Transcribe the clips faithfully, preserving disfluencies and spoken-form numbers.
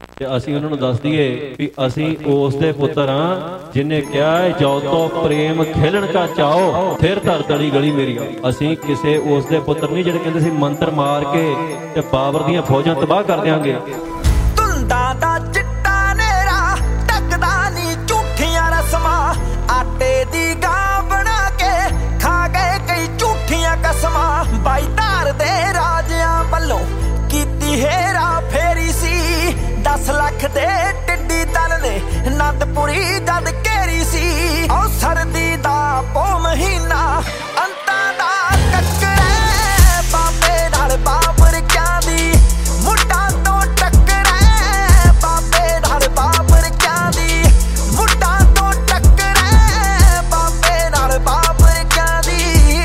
ਤੇ ਅਸੀਂ ਉਹਨਾਂ ਨੂੰ ਦੱਸ ਦਈਏ ਵੀ ਅਸੀਂ ਉਸ ਦੇ ਪੁੱਤਰ ਹਾਂ ਜਿਨੇ ਕਿਹਾ ਜੋ ਤੋਂ ਪ੍ਰੇਮ ਖੇਲਣ ਕਾ ਚਾਓ ਫਿਰ ਧਰ ਤਲੀ ਗਲੀ ਮੇਰੀ। ਅਸੀਂ ਕਿਸੇ ਉਸ ਦੇ ਪੁੱਤਰ ਨਹੀਂ ਜਿਹੜੇ ਕਹਿੰਦੇ ਸੀ ਮੰਤਰ ਮਾਰ ਕੇ ਤੇ ਬਾਬਰ ਦੀਆਂ ਫੌਜਾਂ ਤਬਾਹ ਕਰ ਦਿਆਂਗੇ। ਧੁੰਦਾਂ ਦਾ ਚਿੱਟਾ ਨੇਰਾ ਟੱਕਦਾ ਨਹੀਂ ਝੂਠੀਆਂ ਰਸਮਾਂ, ਆਟੇ ਦੀ ਗਾਂ ਬਣਾ ਕੇ ਖਾ ਗਏ ਕਈ ਝੂਠੀਆਂ ਕਸਮਾਂ। ਬਾਈ ਧਾਰ ਦੇ ਰਾਜਿਆਂ ਵੱਲੋਂ ਕੀਤੀ ਹੇਰਾ ਫੇਰੀ ਸੀ, ਦਸ ਲੱਖ ਦੇ ਟਿੱਡੀ ਦਲ ਨੇ ਅਨੰਦਪੁਰੀ ਜਦ ਘੇਰੀ ਸੀ। ਉਹ ਸਰਦੀ ਦਾ ਪੋ ਮਹੀਨਾ ਅੰਤਾਂ ਦਾ ਕੱਕਰੇ, ਬਾਬੇ ਨਾਲ ਬਾਬਰ ਕਿਆਂ ਦੀ ਮੁੱਢਾਂ ਤੋਂ ਟੱਕਰੇ, ਬਾਬੇ ਨਾਲ ਬਾਬਰ ਕਿਆਂ ਦੀ ਮੁੱਢਾਂ ਤੋਂ ਟੱਕਰੇ, ਬਾਬੇ ਨਾਲ ਬਾਬਰ ਕਿਆਂ ਦੀ।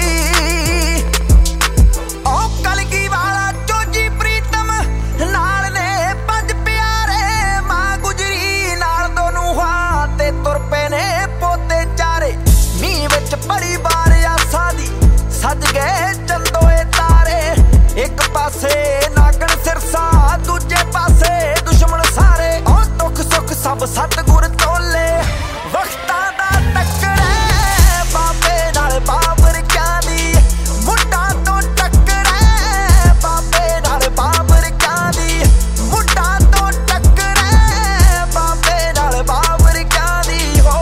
ਉਹ ਕਲਗੀ ਵਾਲਾ ਚੋਜੀ ਪ੍ਰੀਤਮ ਨਾਲ ਨੇ ਪੰਜ ਪਿਆਰੇ, ਮਾਂ ਗੁਜਰੀ ਨਾਲ ਦੋਨੋਂ ਹਾਂ ਤੇ ਤੁਰ ਪਏ ਨੇ ਪੋਤੇ ਚਾਰੇ। ਮੀਂਹ ਵਿੱਚ ਬੜੀ ਬਾਰ ਆਸਾਂ ਦੀ ਸੱਜ ਗਏ ਚੰਦੋਏ ਤਾਰੇ, ਇੱਕ ਪਾਸੇ ਨਾਗਣ ਸਿਰਸਾ ਦੂਜੇ ਪਾਸੇ ਦੁਸ਼ਮਣ ਸਾਰੇ। ਉਹ ਦੁੱਖ ਸੁੱਖ ਸਭ ਸਤਿਗੁਰ ਤੋਲੇ ਵਕਤਾਂ ਦਾ ਟੱਕਰੇ, ਬਾਬੇ ਨਾਲ ਬਾਬਰ ਕਿਆਂ ਦੀ ਮੁੱਢਾਂ ਤੋਂ ਟੱਕਰੇ, ਬਾਬੇ ਨਾਲ ਬਾਬਰ ਕਿਆਂ ਦੀ ਮੁੱਢਾਂ ਤੋਂ ਟੱਕਰੇ, ਬਾਬੇ ਨਾਲ ਬਾਬਰ ਕਿਆਂ ਦੀ। ਹੋ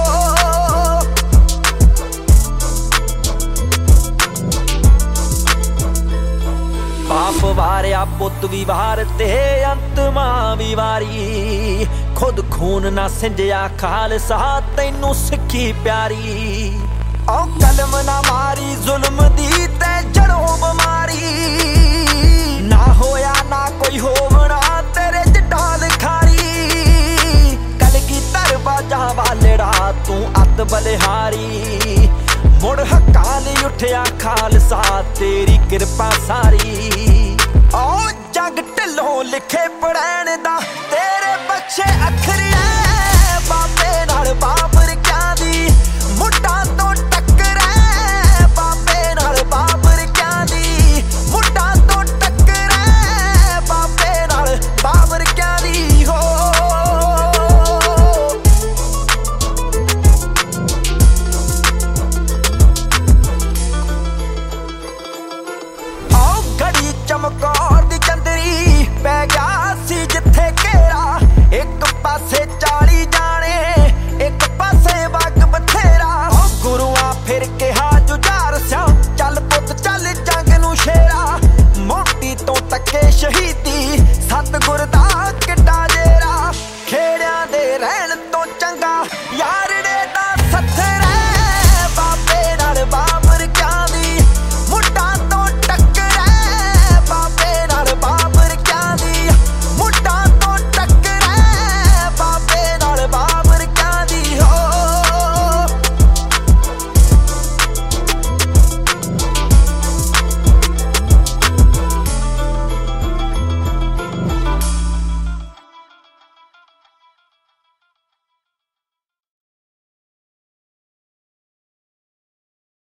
ਬਾਪ ਵਾਰਿਆ ਪੁੱਤ ਵੀ ਵਾਰ ਤੇ ਅੰਤ ਮਾਂ ਵੀ ਵਾਰੀ, ਖੁਦ ਖੂਨ ਨਾ ਸਿੰਜਿਆ ਖਾਲਸਾ ਤੈਨੂੰ ਸਿੱਖੀ ਪਿਆਰੀ। ਉਹ ਕਲਮ ਨਾ ਮਾਰੀ ਜ਼ੁਲਮ ਦੀ ਤੇ ਜੜੋਂ ਬਿਮਾਰੀ, ਨਾ ਹੋਇਆ ਨਾ ਕੋਈ ਹੋਵਣਾ ਤੇਰੇ ਜਿੱਡਾ ਲਿਖਾਰੀ। ਕਲਗੀਧਰ ਬਾਜਾਂ ਵਾਲੜਾ ਤੂੰ ਅੱਤ ਬਲਿਹਾਰੀ, ਮੁੜ ਹੱਕਾਂ ਲਈ ਉੱਠਿਆ ਖਾਲਸਾ ਤੇਰੀ ਕਿਰਪਾ ਸਾਰੀ। ਉਹ ਜੰਗ ਢਿੱਲੋਂ ਲਿਖੇ ਪੜੈਣ ਦਾ ਤੇਰੇ ਬਖਸ਼ੇ ਅੱਖਰੀ,